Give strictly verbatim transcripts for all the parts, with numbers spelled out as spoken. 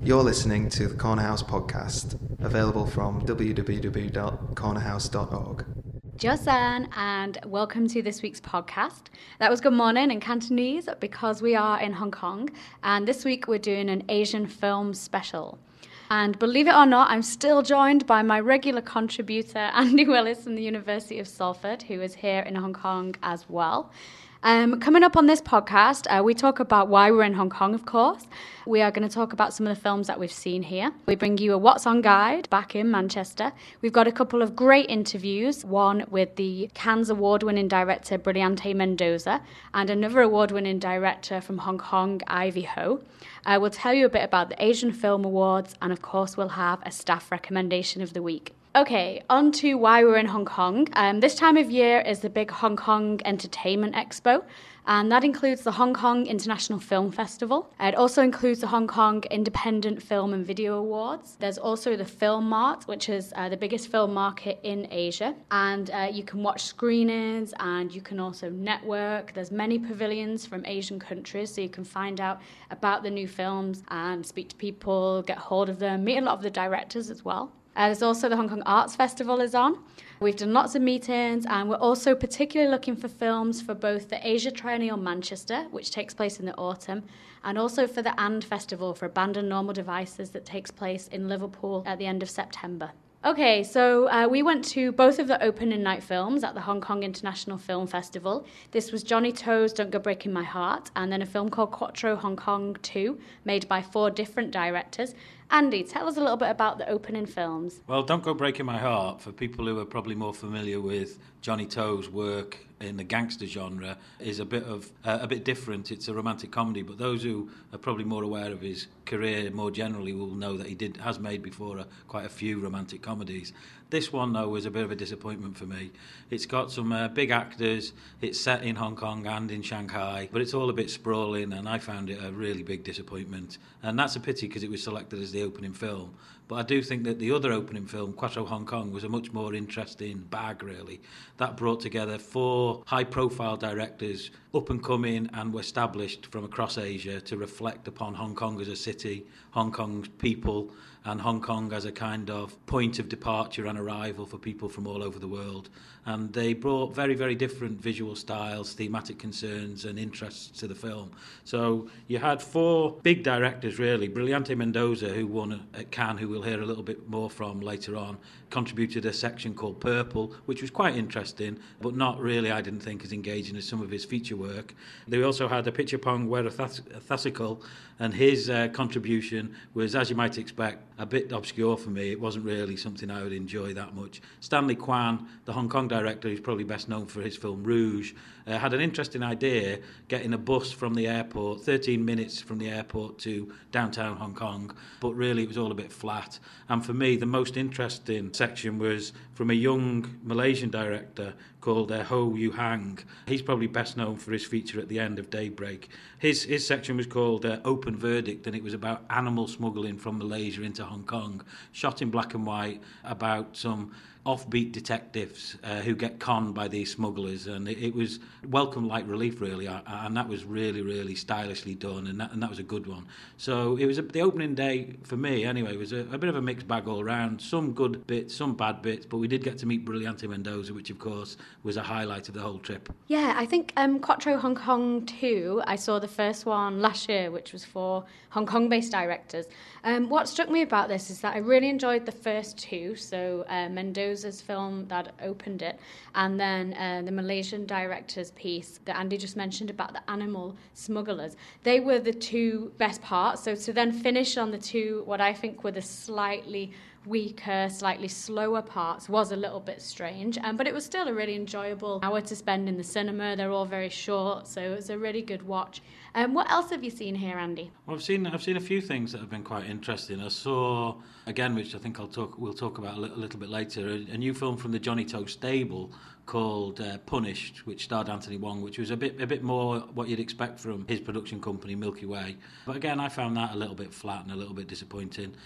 You're listening to the Corner House podcast, available from w w w dot corner house dot org. Josan, and welcome to this week's podcast. That was good morning in Cantonese because we are in Hong Kong, and this week we're doing an Asian film special. And believe it or not, I'm still joined by my regular contributor, Andy Willis from the University of Salford, who is here in Hong Kong as well. Um, coming up on this podcast, uh, we talk about why we're in Hong Kong, of course. We are going to talk about some of the films that we've seen here. We bring you a What's On guide back in Manchester. We've got a couple of great interviews, one with the Cannes award-winning director Brilliante Mendoza and another award-winning director from Hong Kong, Ivy Ho. Uh, we'll tell you a bit about the Asian Film Awards, and of course we'll have a staff recommendation of the week. Okay, on to why we're in Hong Kong. Um, this time of year is the big Hong Kong Entertainment Expo, and that includes the Hong Kong International Film Festival. It also includes the Hong Kong Independent Film and Video Awards. There's also the Film Mart, which is uh, the biggest film market in Asia, and uh, you can watch screenings and you can also network. There's many pavilions from Asian countries, so you can find out about the new films and speak to people, get hold of them, meet a lot of the directors as well. Uh, there's also the Hong Kong Arts Festival is on. We've done lots of meetings, and we're also particularly looking for films for both the Asia Triennial Manchester, which takes place in the autumn, and also for the And Festival for Abandoned Normal Devices that takes place in Liverpool at the end of September. Okay, so uh, we went to both of the opening night films at the Hong Kong International Film Festival. This was Johnny To's Don't Go Breaking My Heart, and then a film called Quattro Hong Kong two, made by four different directors. Andy, tell us a little bit about the opening films. Well, Don't Go Breaking My Heart, for people who are probably more familiar with Johnny To's work in the gangster genre, is a bit of uh, a bit different. It's a romantic comedy, but those who are probably more aware of his career more generally will know that he did has made before a, quite a few romantic comedies. This one, though, was a bit of a disappointment for me. It's got some uh, big actors, it's set in Hong Kong and in Shanghai, but it's all a bit sprawling, and I found it a really big disappointment. And that's a pity because it was selected as the opening film. But I do think that the other opening film, Quattro Hong Kong, was a much more interesting bag, really. That brought together four high-profile directors, up and coming and established from across Asia, to reflect upon Hong Kong as a city, Hong Kong's people, and Hong Kong as a kind of point of departure and arrival for people from all over the world. And they brought very, very different visual styles, thematic concerns and interests to the film. So you had four big directors, really. Brilliante Mendoza, who won at Cannes, who we'll hear a little bit more from later on, contributed a section called Purple, which was quite interesting, but not really, I didn't think, as engaging as some of his feature work. They also had a Pitchapong Weerathasakul, and his uh, contribution was, as you might expect, a bit obscure for me. It wasn't really something I would enjoy that much. Stanley Kwan, the Hong Kong director, who's probably best known for his film Rouge, uh, had an interesting idea, getting a bus from the airport, thirteen minutes from the airport to downtown Hong Kong, but really it was all a bit flat. And for me, the most interesting section was from a young Malaysian director called uh, Ho Yu Hang. He's probably best known for his feature at the end of Daybreak. His his section was called uh, Open Verdict, and it was about animal smuggling from Malaysia into Hong Kong, shot in black and white, about some offbeat detectives uh, who get conned by these smugglers, and it, it was welcome light relief, really, uh, and that was really, really stylishly done, and that, and that was a good one. So it was a, the opening day for me, anyway, was a, a bit of a mixed bag all around. Some good bits, some bad bits, but we did get to meet Brilliante Mendoza, which of course was a highlight of the whole trip. Yeah, I think um, Quattro Hong Kong two, I saw the first one last year, which was for Hong Kong-based directors. Um, what struck me about this is that I really enjoyed the first two, so uh, Mendoza's film that opened it, and then uh, the Malaysian director's piece that Andy just mentioned about the animal smugglers. They were the two best parts, so to then finish on the two, what I think were the slightly weaker, slightly slower parts was a little bit strange, um, but it was still a really enjoyable hour to spend in the cinema. They're all very short, so it was a really good watch. Um, what else have you seen here, Andy? Well, I've seen I've seen a few things that have been quite interesting. I saw, again, which I think I'll talk we'll talk about a little, a little bit later, a, a new film from the Johnny To stable called uh, Punished, which starred Anthony Wong, which was a bit a bit more what you'd expect from his production company Milky Way. But again, I found that a little bit flat and a little bit disappointing.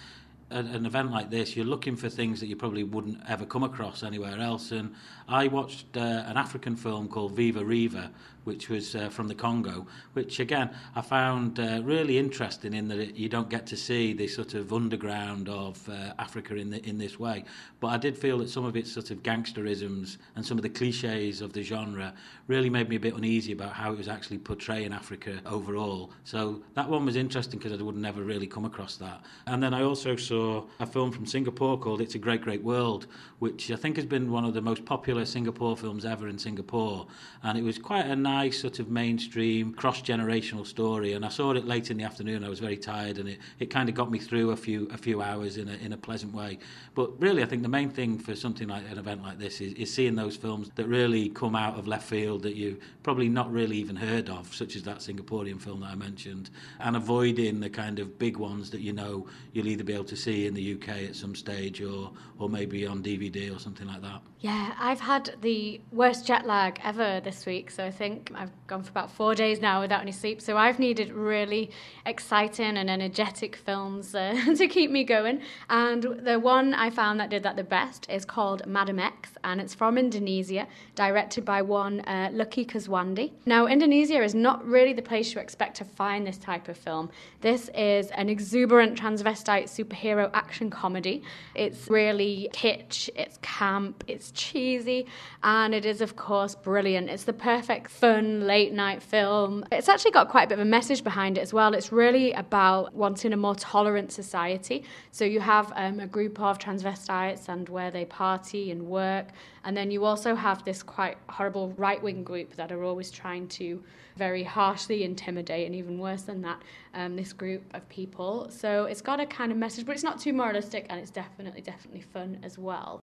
an, an event like this, you're looking for things that you probably wouldn't ever come across anywhere else. And I watched uh, an African film called Viva Riva, which was uh, from the Congo, which again I found uh, really interesting in that it, you don't get to see the sort of underground of uh, Africa in the, in this way. But I did feel that some of its sort of gangsterisms and some of the cliches of the genre really made me a bit uneasy about how it was actually portraying Africa overall. So that one was interesting because I would never really come across that. And then I also saw a film from Singapore called It's a Great Great World, which I think has been one of the most popular Singapore films ever in Singapore. And it was quite a nice sort of mainstream cross-generational story. And I saw it late in the afternoon. I was very tired, and it, it kind of got me through a few a few hours in a in a pleasant way. But really, I think the main thing for something like an event like this is, is seeing those films that really come out of left field that you've probably not really even heard of, such as that Singaporean film that I mentioned, and avoiding the kind of big ones that you know you'll either be able to see in the U K at some stage or or maybe on D V D or something like that. Yeah, I've had the worst jet lag ever this week, so I think I've gone for about four days now without any sleep, so I've needed really exciting and energetic films uh, to keep me going. And the one I found that did that the best is called Madam X, and it's from Indonesia, directed by one uh, Lucky Kaswandi. Now, Indonesia is not really the place you expect to find this type of film. This is an exuberant transvestite superhero action comedy. It's really kitsch, it's camp, it's cheesy, and it is, of course, brilliant. It's the perfect fun late night film. It's actually got quite a bit of a message behind it as well. It's really about wanting a more tolerant society. So you have um, a group of transvestites and where they party and work, and then you also have this quite horrible right-wing group that are always trying to very harshly intimidate, and even worse than that, um, this group of people. So it's got a kind of message, but it's not too moralistic, and it's definitely, definitely fun as well.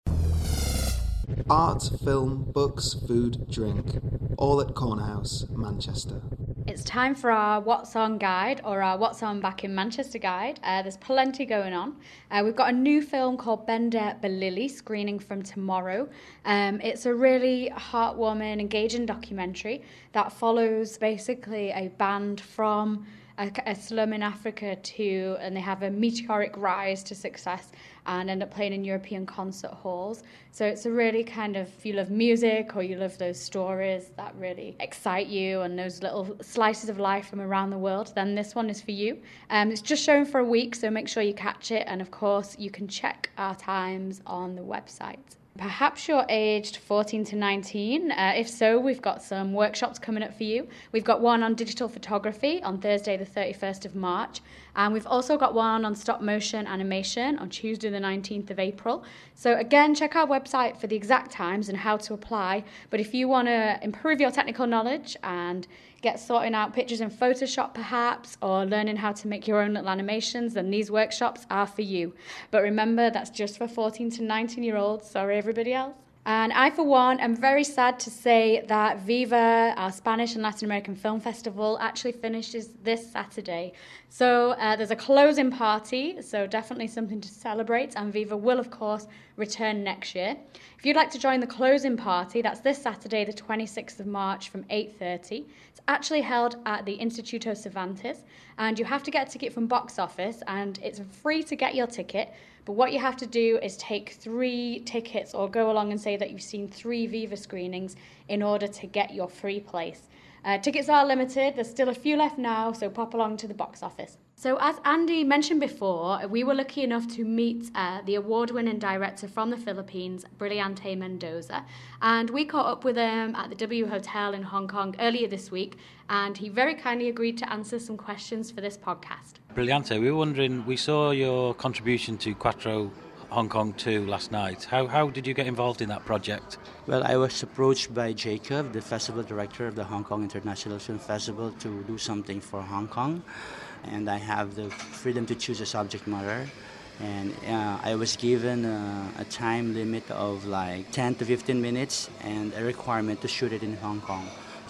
Art, film, books, food, drink. All at Corner House, Manchester. It's time for our What's On guide, or our What's On Back in Manchester guide. Uh, there's plenty going on. Uh, we've got a new film called Bender Belili screening from tomorrow. Um, it's a really heartwarming, engaging documentary that follows basically a band from a, a slum in Africa to, and they have a meteoric rise to success and end up playing in European concert halls. So it's a really kind of, if you love music or you love those stories that really excite you and those little slices of life from around the world, then this one is for you. Um, it's just showing for a week, so make sure you catch it. And of course, you can check our times on the website. Perhaps you're aged fourteen to nineteen. Uh, if so, we've got some workshops coming up for you. We've got one on digital photography on Thursday the thirty-first of March. And we've also got one on stop motion animation on Tuesday the nineteenth of April. So again, check our website for the exact times and how to apply. But if you want to improve your technical knowledge and get sorting out pictures in Photoshop perhaps, or learning how to make your own little animations, then these workshops are for you. But remember, that's just for fourteen to nineteen year olds. Sorry, everybody else. And I, for one, am very sad to say that Viva, our Spanish and Latin American Film Festival, actually finishes this Saturday. So uh, there's a closing party, so definitely something to celebrate. And Viva will, of course, return next year. If you'd like to join the closing party, that's this Saturday, the twenty-sixth of March from eight thirty. It's actually held at the Instituto Cervantes, and you have to get a ticket from box office, and it's free to get your ticket. But what you have to do is take three tickets or go along and say that you've seen three Viva screenings in order to get your free place. Uh, tickets are limited. There's still a few left now, so pop along to the box office. So as Andy mentioned before, we were lucky enough to meet uh, the award-winning director from the Philippines, Brillante Mendoza, and we caught up with him at the W Hotel in Hong Kong earlier this week, and he very kindly agreed to answer some questions for this podcast. Brillante, we were wondering, we saw your contribution to Quattro Hong Kong two last night. How how did you get involved in that project? Well, I was approached by Jacob, the festival director of the Hong Kong International Film Festival, to do something for Hong Kong. And I have the freedom to choose a subject matter. And uh, I was given uh, a time limit of like ten to fifteen minutes and a requirement to shoot it in Hong Kong.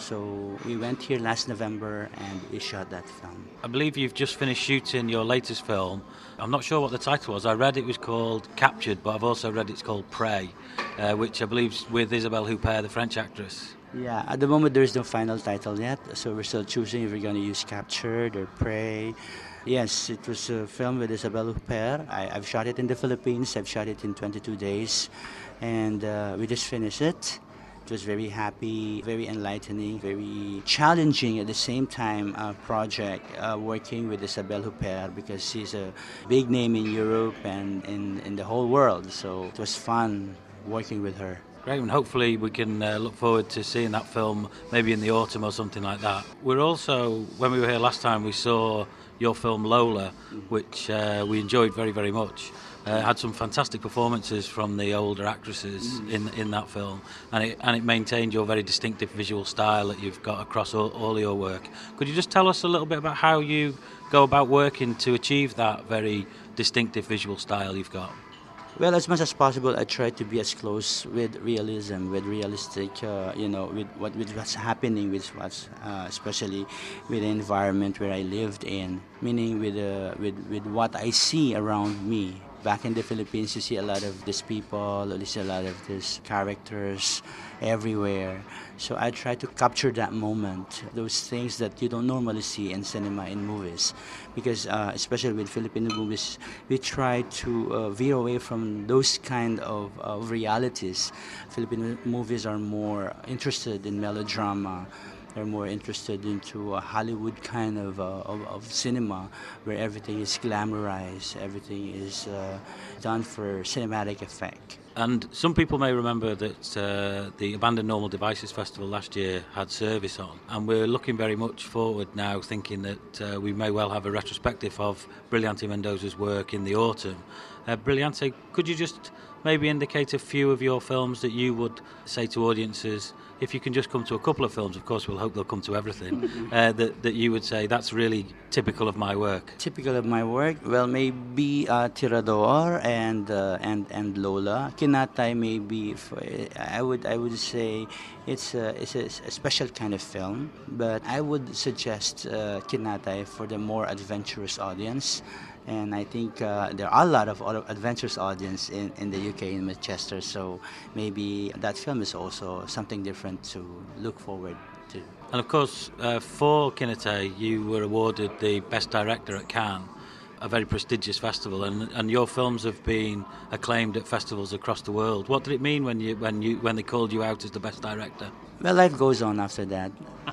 So we went here last November and we shot that film. I believe you've just finished shooting your latest film. I'm not sure what the title was. I read it was called Captured, but I've also read it's called Prey, uh, which I believe is with Isabelle Huppert, the French actress. Yeah, at the moment there is no final title yet, so we're still choosing if we're going to use Captured or Prey. Yes, it was a film with Isabelle Huppert. I, I've shot it in the Philippines. I've shot it in twenty-two days, and uh, we just finished it. It was very happy, very enlightening, very challenging at the same time uh, project uh, working with Isabelle Huppert because she's a big name in Europe and in, in the whole world. So it was fun working with her. Great, and hopefully we can uh, look forward to seeing that film maybe in the autumn or something like that. We're also, when we were here last time, we saw your film Lola, which uh, we enjoyed very, very much. Uh, had some fantastic performances from the older actresses in in that film, and it and it maintained your very distinctive visual style that you've got across all, all your work. Could you just tell us a little bit about how you go about working to achieve that very distinctive visual style you've got? Well, as much as possible, I try to be as close with realism, with realistic, uh, you know, with what with what's happening, with what's, uh, especially with the environment where I lived in. Meaning, with uh, with with what I see around me. Back in the Philippines, you see a lot of these people, you see a lot of these characters everywhere. So I try to capture that moment, those things that you don't normally see in cinema, in movies. Because uh, especially with Filipino movies, we try to uh, veer away from those kind of, of realities. Filipino movies are more interested in melodrama. They're more interested into a Hollywood kind of, uh, of, of cinema where everything is glamorized, everything is uh, done for cinematic effect. And some people may remember that uh, the Abandoned Normal Devices Festival last year had service on, and we're looking very much forward now, thinking that uh, we may well have a retrospective of Brilliante Mendoza's work in the autumn. Uh, Brilliante, could you just maybe indicate a few of your films that you would say to audiences, if you can just come to a couple of films, of course we'll hope they'll come to everything, uh, that, that you would say that's really typical of my work? Typical of my work? Well, maybe uh, Tirador and, uh, and and Lola. Kinatay maybe, for, I would I would say it's a, it's a, a special kind of film, but I would suggest uh, Kinatay for the more adventurous audience. And I think uh, there are a lot of adventurous audience in, in the U K, in Manchester, so maybe that film is also something different to look forward to. And of course, uh, for Kinatay, you were awarded the Best Director at Cannes, a very prestigious festival, and, and your films have been acclaimed at festivals across the world. What did it mean when you when you when they called you out as the Best Director? Well, life goes on after that.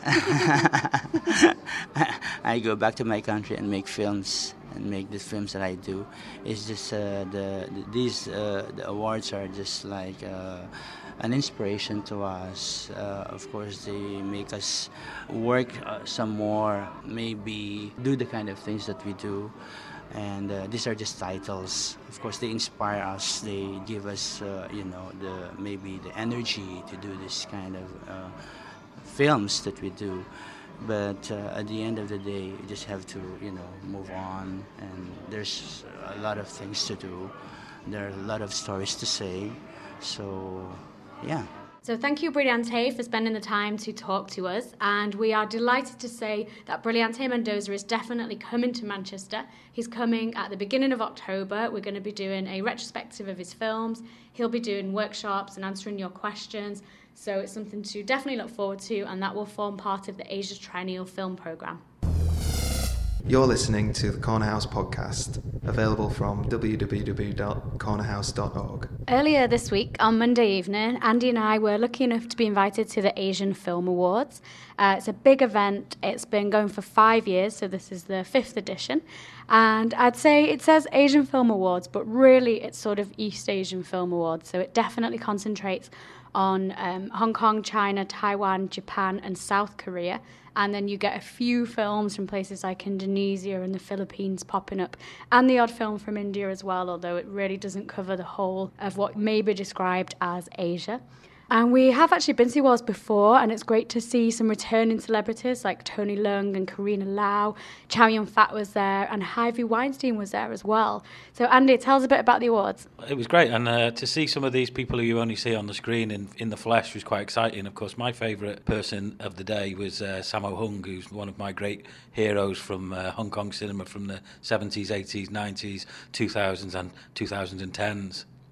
I go back to my country and make films and make the films that I do. It's just uh, the, the these uh, the awards are just like uh, an inspiration to us. Uh, of course, they make us work uh, some more, maybe do the kind of things that we do. And uh, these are just titles. Of course, they inspire us. They give us, uh, you know, the maybe the energy to do this kind of uh, films that we do. But uh, at the end of the day, you just have to, you know, move on. And there's a lot of things to do. There are a lot of stories to say. So, yeah. So thank you, Brilliante, for spending the time to talk to us. And we are delighted to say that Brilliante Mendoza is definitely coming to Manchester. He's coming at the beginning of October. We're going to be doing a retrospective of his films. He'll be doing workshops and answering your questions. So it's something to definitely look forward to, and that will form part of the Asia Triennial Film Programme. You're listening to the Corner House podcast, available from w w w dot corner house dot org. Earlier this week, on Monday evening, Andy and I were lucky enough to be invited to the Asian Film Awards. Uh, it's a big event. It's been going for five years, so this is the fifth edition. And I'd say it says Asian Film Awards, but really it's sort of East Asian Film Awards. So it definitely concentrates on um, Hong Kong, China, Taiwan, Japan, and South Korea. And then you get a few films from places like Indonesia and the Philippines popping up, and the odd film from India as well, although it really doesn't cover the whole of what may be described as Asia. And we have actually been to the awards before, and it's great to see some returning celebrities like Tony Leung and Karina Lau. Chow Yun-fat was there, and Harvey Weinstein was there as well. So Andy, tell us a bit about the awards. It was great, and uh, to see some of these people who you only see on the screen in, in the flesh was quite exciting. Of course, my favourite person of the day was uh, Sammo Hung, who's one of my great heroes from uh, Hong Kong cinema from the seventies, eighties, nineties, two thousands and twenty tens.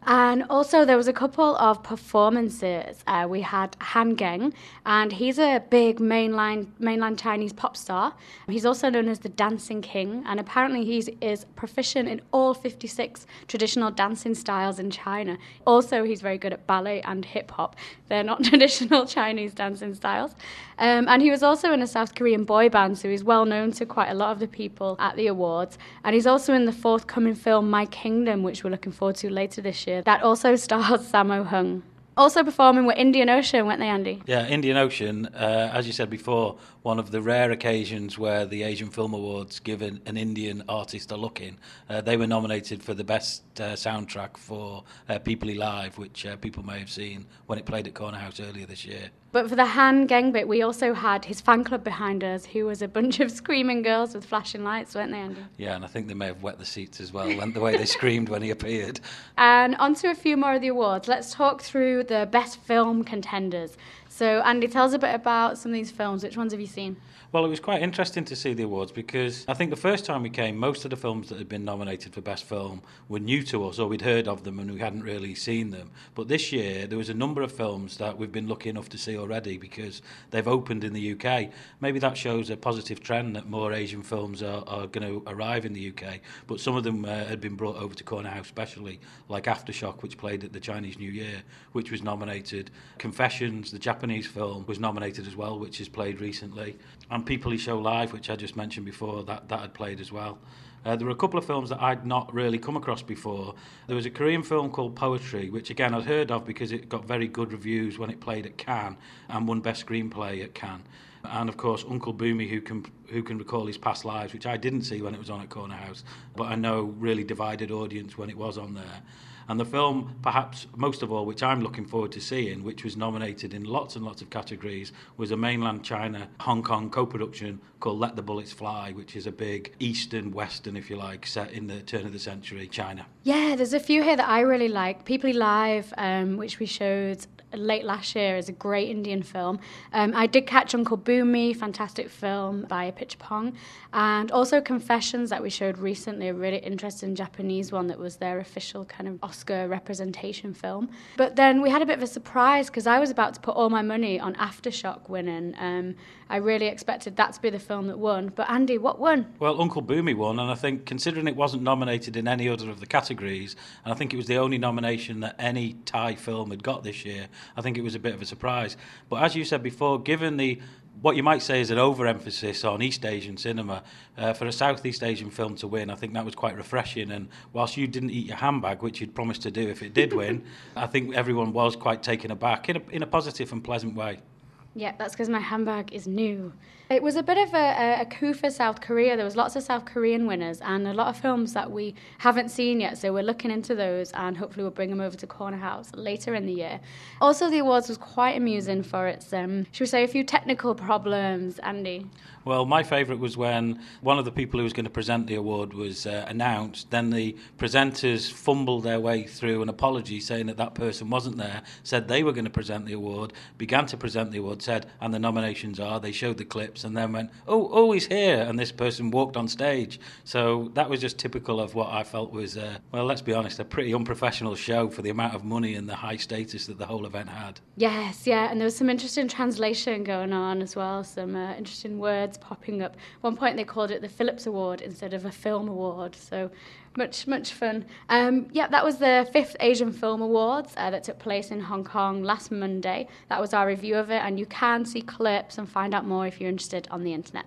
And also there was a couple of performances. Uh, we had Han Geng, and he's a big mainline mainland Chinese pop star. He's also known as the Dancing King, and apparently he is proficient in all fifty-six traditional dancing styles in China. Also, he's very good at ballet and hip-hop. They're not traditional Chinese dancing styles. Um, and he was also in a South Korean boy band, so he's well known to quite a lot of the people at the awards. And he's also in the forthcoming film My Kingdom, which we're looking forward to later this year. That also stars Sammo Hung. Also performing were Indian Ocean, weren't they, Andy? Yeah, Indian Ocean, uh, as you said before, one of the rare occasions where the Asian Film Awards give an, an Indian artist a look-in. Uh, they were nominated for the best uh, soundtrack for uh, Peoply Live, which uh, people may have seen when it played at Corner House earlier this year. But for the Han Geng bit, we also had his fan club behind us, who was a bunch of screaming girls with flashing lights, weren't they, Andy? Yeah, and I think they may have wet the seats as well, the way they screamed when he appeared. And on to a few more of the awards. Let's talk through the best film contenders. So, Andy, tell us a bit about some of these films. Which ones have you seen? Well, it was quite interesting to see the awards because I think the first time we came, most of the films that had been nominated for Best Film were new to us, or we'd heard of them and we hadn't really seen them. But this year, there was a number of films that we've been lucky enough to see already because they've opened in the U K. Maybe that shows a positive trend that more Asian films are, are going to arrive in the U K, but some of them uh, had been brought over to Corner House specially, like Aftershock, which played at the Chinese New Year, which was nominated. Confessions, the Japanese film, was nominated as well, which has played recently. And Peoply Show Live, which I just mentioned before, that, that had played as well. Uh, there were a couple of films that I'd not really come across before. There was a Korean film called Poetry, which again I'd heard of because it got very good reviews when it played at Cannes and won Best Screenplay at Cannes. And of course Uncle Boomy, who can who can recall his past lives, which I didn't see when it was on at Corner House, but I know really divided audience when it was on there. And the film, perhaps most of all, which I'm looking forward to seeing, which was nominated in lots and lots of categories, was a mainland China, Hong Kong co-production called Let the Bullets Fly, which is a big Eastern, Western, if you like, set in the turn of the century China. Yeah, there's a few here that I really like. Peoply Live, um, which we showed late last year, is a great Indian film. Um, I did catch Uncle Boomy, fantastic film by Pitchpong, and also Confessions that we showed recently, a really interesting Japanese one that was their official kind of Oscar representation film. But then we had a bit of a surprise because I was about to put all my money on Aftershock winning. Um, I really expected that to be the film that won. But Andy, what won? Well, Uncle Boomy won, and I think considering it wasn't nominated in any other of the categories, and I think it was the only nomination that any Thai film had got this year, I think it was a bit of a surprise. But as you said before, given the what you might say is an overemphasis on East Asian cinema, uh, for a Southeast Asian film to win, I think that was quite refreshing. And whilst you didn't eat your handbag, which you'd promised to do if it did win, I think everyone was quite taken aback in a, in a positive and pleasant way. Yeah, that's because my handbag is new. It was a bit of a, a coup for South Korea. There was lots of South Korean winners and a lot of films that we haven't seen yet, so we're looking into those and hopefully we'll bring them over to Corner House later in the year. Also, the awards was quite amusing for its, um, should we say, a few technical problems, Andy? Well, my favourite was when one of the people who was going to present the award was uh, announced. Then the presenters fumbled their way through an apology saying that that person wasn't there, said they were going to present the award, began to present the award, said, and the nominations are, they showed the clips and then went, oh, oh, he's here, and this person walked on stage. So that was just typical of what I felt was, uh, well, let's be honest, a pretty unprofessional show for the amount of money and the high status that the whole event had. Yes, yeah, and there was some interesting translation going on as well, some uh, interesting words popping up. At one point they called it the Phillips Award instead of a film award, so much, much fun. Um, yeah, that was the fifth Asian Film Awards uh, that took place in Hong Kong last Monday. That was our review of it, and you can see clips and find out more if you're interested on the internet.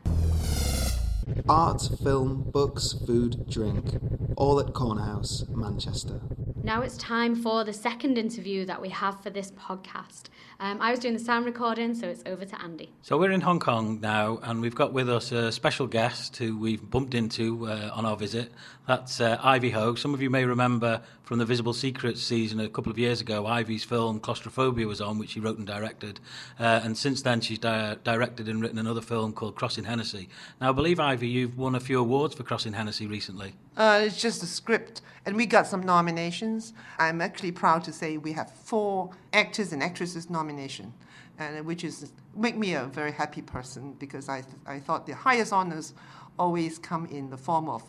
Art, film, books, food, drink, all at Corner House, Manchester. Now it's time for the second interview that we have for this podcast. Um, I was doing the sound recording, so it's over to Andy. So we're in Hong Kong now, and we've got with us a special guest who we've bumped into uh, on our visit. That's uh, Ivy Ho. Some of you may remember from the Visible Secrets season a couple of years ago, Ivy's film Claustrophobia was on, which she wrote and directed. Uh, and since then, she's di- directed and written another film called Crossing Hennessy. Now, I believe, Ivy, you've won a few awards for Crossing Hennessy recently. Uh, it's just a script, and we got some nominations. I'm actually proud to say we have four actors and actresses nomination, and which is make me a very happy person because I th- I thought the highest honors always come in the form of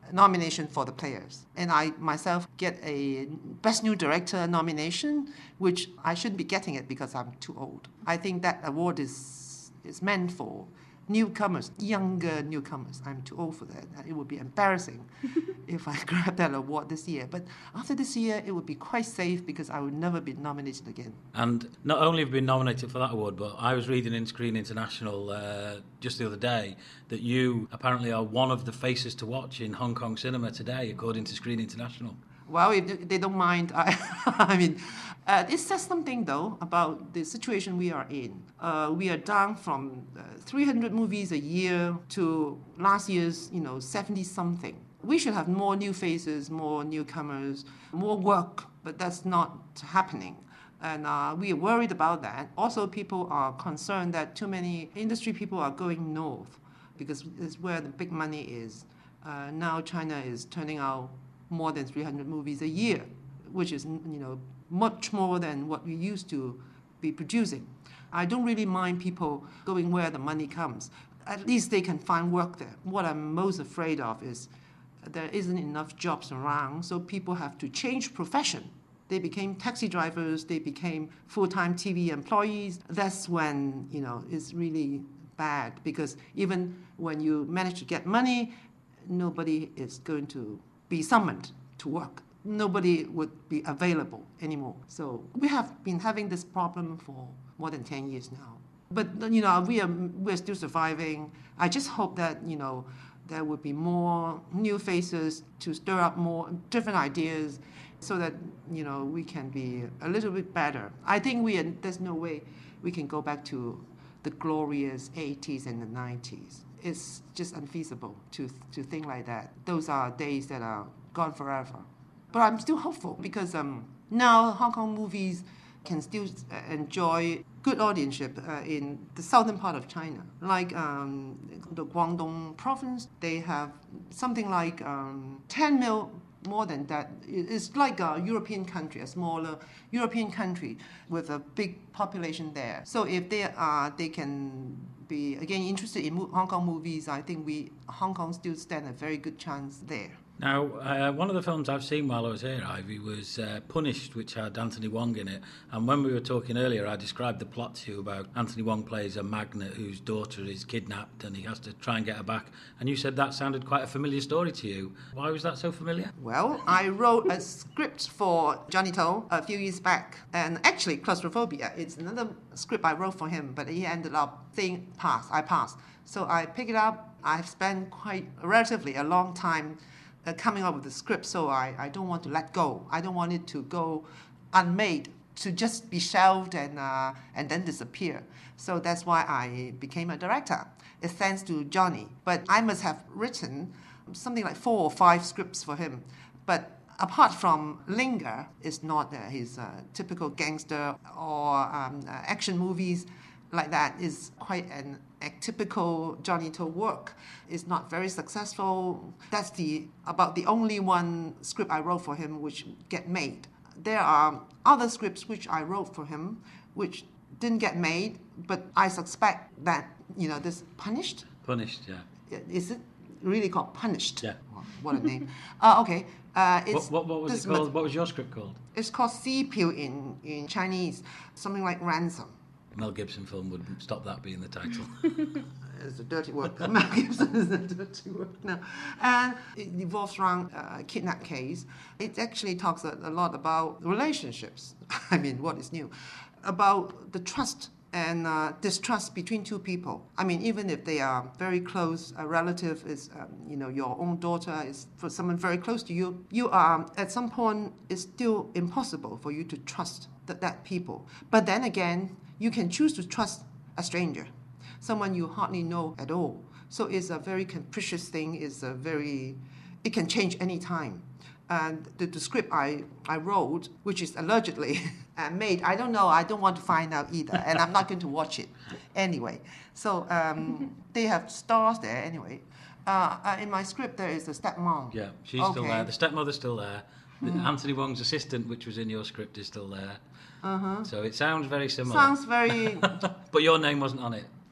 nomination for the players. And I myself get a Best New Director nomination, which I shouldn't be getting it because I'm too old. I think that award is is meant for newcomers, younger newcomers. I'm too old for that. It would be embarrassing if I grab that award this year. But after this year, it would be quite safe because I would never be nominated again. And not only have you been nominated for that award, but I was reading in Screen International uh, just the other day that you apparently are one of the faces to watch in Hong Kong cinema today, according to Screen International. Well, if they don't mind, I, I mean, uh, it says something, though, about the situation we are in. Uh, we are down from uh, three hundred movies a year to last year's, you know, seventy-something. We should have more new faces, more newcomers, more work, but that's not happening. And uh, we are worried about that. Also, people are concerned that too many industry people are going north because it's where the big money is. Uh, now China is turning out more than three hundred movies a year, which is, you know, much more than what we used to be producing. I don't really mind people going where the money comes. At least they can find work there. What I'm most afraid of is there isn't enough jobs around, so people have to change profession. They became taxi drivers, they became full-time T V employees. That's when, you know, it's really bad, because even when you manage to get money, nobody is going to be summoned to work. Nobody would be available anymore. So we have been having this problem for more than ten years now. But, you know, we are we're still surviving. I just hope that, you know, there would be more new faces to stir up more different ideas so that, you know, we can be a little bit better. I think we are, there's no way we can go back to the glorious eighties and the nineties. It's just unfeasible to to think like that. Those are days that are gone forever. But I'm still hopeful because um, now Hong Kong movies can still enjoy good audienship uh, in the southern part of China. Like um, the Guangdong province, they have something like um, ten mil more than that. It's like a European country, a smaller European country with a big population there. So if they are, they can be again interested in Hong Kong movies. I think we Hong Kong still stand a very good chance there. Now, uh, one of the films I've seen while I was here, Ivy, was uh, Punished, which had Anthony Wong in it. And when we were talking earlier, I described the plot to you about Anthony Wong plays a magnate whose daughter is kidnapped and he has to try and get her back. And you said that sounded quite a familiar story to you. Why was that so familiar? Well, I wrote a script for Johnny To a few years back. And actually, Claustrophobia, it's another script I wrote for him, but he ended up saying pass, I passed. So I picked it up. I've spent quite relatively a long time Uh, coming up with the script, so I, I don't want to let go. I don't want it to go unmade, to just be shelved and uh, and then disappear. So that's why I became a director. It's thanks to Johnny. But I must have written something like four or five scripts for him. But apart from Linger, it's not uh, his uh, typical gangster or um, uh, action movies like that. Is quite an atypical Johnny To work. It's not very successful. That's the about the only one script I wrote for him which get made. There are other scripts which I wrote for him which didn't get made, but I suspect that, you know, this Punished? Punished, yeah. Is it really called Punished? Yeah. Oh, what a name. uh, okay. Uh, it's what, what, what was this it called? met- What was your script called? It's called Sea Piu in, in Chinese, something like ransom. Mel Gibson film would stop that being the title. It's a dirty word. Mel Gibson is a dirty word now. And it revolves around a kidnap case. It actually talks a, a lot about relationships. I mean, what is new? About the trust and uh, distrust between two people. I mean, even if they are very close, a relative is, um, you know, your own daughter is for someone very close to you, you are, at some point, it's still impossible for you to trust that, that people. But then again, you can choose to trust a stranger, someone you hardly know at all. So it's a very capricious thing. It's a very, it can change any time. And the, the script I, I wrote, which is allegedly made, I don't know, I don't want to find out either, and I'm not going to watch it anyway. So um, they have stars there anyway. Uh, uh, in my script, there is a stepmom. Yeah, she's okay. still there. The stepmother's still there. The Anthony Wong's assistant, which was in your script, is still there. Uh-huh. So it sounds very similar. Sounds very... But your name wasn't on it.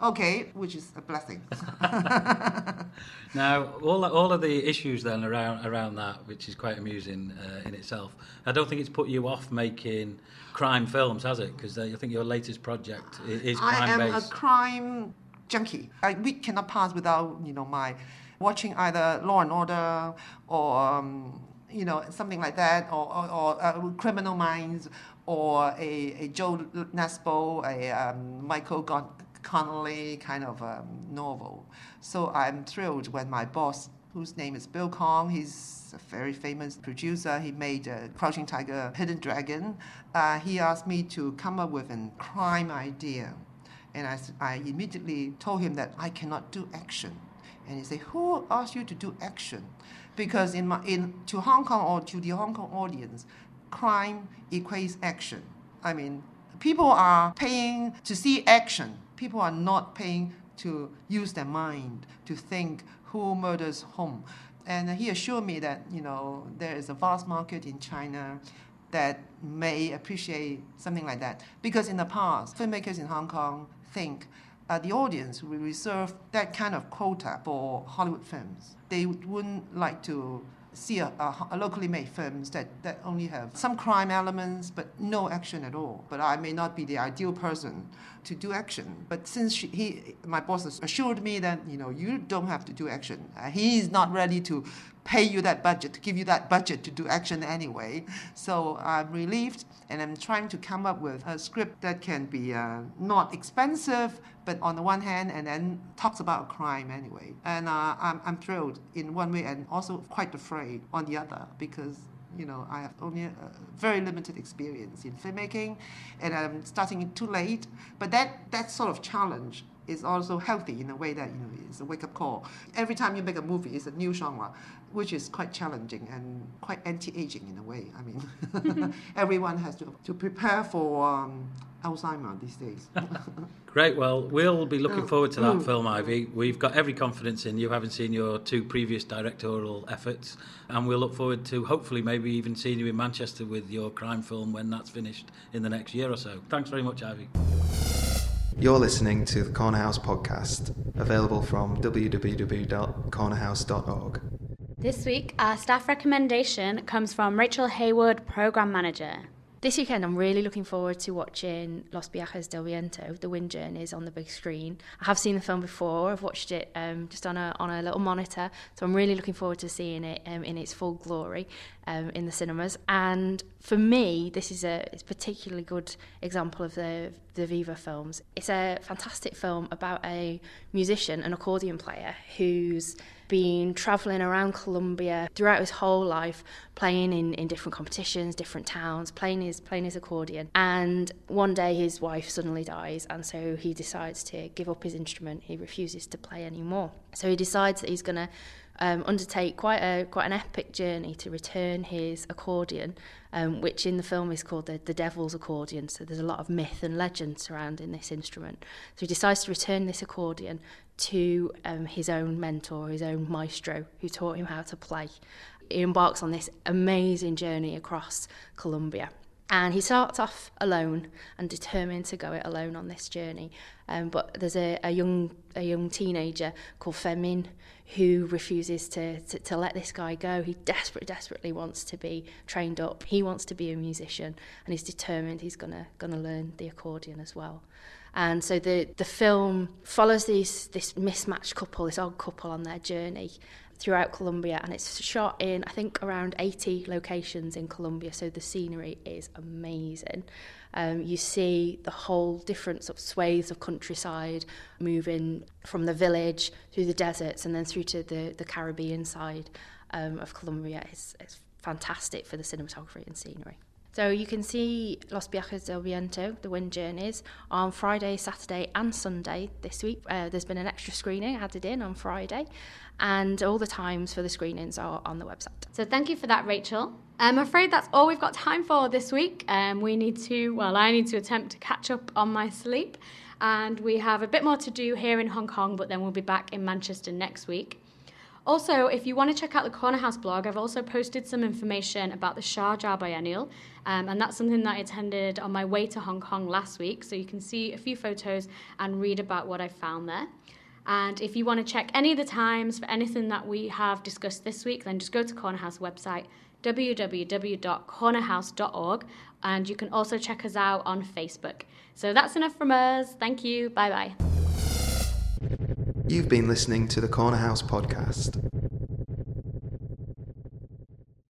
Okay, which is a blessing. Now, all all of the issues then around around that, which is quite amusing uh, in itself. I don't think it's put you off making crime films, has it? Because I think your latest project is, is crime I am based. a crime junkie. A week cannot pass without you know my watching either Law and Order or um, you know something like that, or or, or uh, Criminal Minds, or a, a Joe Nesbo, a um, Michael Gon- Connelly kind of um, novel. So I'm thrilled when my boss, whose name is Bill Kong, he's a very famous producer. He made uh, Crouching Tiger, Hidden Dragon. Uh, he asked me to come up with a crime idea. And I, I immediately told him that I cannot do action. And he said, who asked you to do action? Because in my, in to Hong Kong or to the Hong Kong audience, crime equates action. I mean, people are paying to see action. People are not paying to use their mind to think who murders whom. And he assured me that, you know, there is a vast market in China that may appreciate something like that. Because in the past, filmmakers in Hong Kong think uh, the audience will reserve that kind of quota for Hollywood films. They wouldn't like to see a, a, a locally made films that, that only have some crime elements but no action at all. But I may not be the ideal person to do action. But since she, he, my boss has assured me that you know you don't have to do action. Uh, he is not ready to pay you that budget, to give you that budget to do action anyway. So I'm relieved, and I'm trying to come up with a script that can be uh, not expensive, but on the one hand, and then talks about crime anyway. And uh, I'm, I'm thrilled in one way and also quite afraid on the other, because you know, I have only a very limited experience in filmmaking, and I'm starting it too late. But that, that sort of challenge is also healthy in a way that, you know, it's a wake-up call. Every time you make a movie, it's a new genre, which is quite challenging and quite anti-aging in a way. I mean, everyone has to, to prepare for um, Alzheimer these days. Great. Well, we'll be looking forward to that film, Ivy. We've got every confidence in you, having seen your two previous directorial efforts, and we'll look forward to hopefully maybe even seeing you in Manchester with your crime film when that's finished in the next year or so. Thanks very much, Ivy. You're listening to the Corner House podcast, available from w w w dot corner house dot org. This week, our staff recommendation comes from Rachel Hayward, Programme Manager. This weekend, I'm really looking forward to watching Los Viajes del Viento, The Wind Journeys, on the big screen. I have seen the film before. I've watched it um, just on a on a little monitor, so I'm really looking forward to seeing it um, in its full glory um, in the cinemas. And for me, this is a it's a particularly good example of the the Viva films. It's a fantastic film about a musician, an accordion player, who's been travelling around Colombia throughout his whole life, playing in, in different competitions, different towns, playing his playing his accordion. And one day his wife suddenly dies, and so he decides to give up his instrument. He refuses to play anymore. So he decides that he's going to um, undertake quite a quite an epic journey to return his accordion, um, which in the film is called the, the Devil's Accordion. So there's a lot of myth and legend surrounding this instrument. So he decides to return this accordion to um, his own mentor, his own maestro, who taught him how to play. He embarks on this amazing journey across Colombia. And he starts off alone and determined to go it alone on this journey. Um, but there's a, a young a young teenager called Fermin who refuses to, to, to let this guy go. He desperately, desperately wants to be trained up. He wants to be a musician, and he's determined he's gonna gonna learn the accordion as well. And so the, the film follows these, this mismatched couple, this odd couple on their journey throughout Colombia, and it's shot in, I think, around eighty locations in Colombia, so the scenery is amazing. Um, you see the whole different sort of swathes of countryside, moving from the village through the deserts and then through to the, the Caribbean side um, of Colombia. It's, it's fantastic for the cinematography and scenery. So you can see Los Viajes del Viento, The Wind Journeys, on Friday, Saturday and Sunday this week. Uh, there's been an extra screening added in on Friday, and all the times for the screenings are on the website. So thank you for that, Rachel. I'm afraid that's all we've got time for this week. Um, we need to, well, I need to attempt to catch up on my sleep, and we have a bit more to do here in Hong Kong, but then we'll be back in Manchester next week. Also, if you want to check out the Corner House blog, I've also posted some information about the Sharjah Biennial, um, and that's something that I attended on my way to Hong Kong last week, so you can see a few photos and read about what I found there. And if you want to check any of the times for anything that we have discussed this week, then just go to Corner House website, w w w dot corner house dot org, and you can also check us out on Facebook. So that's enough from us. Thank you. Bye-bye. You've been listening to the Corner House podcast.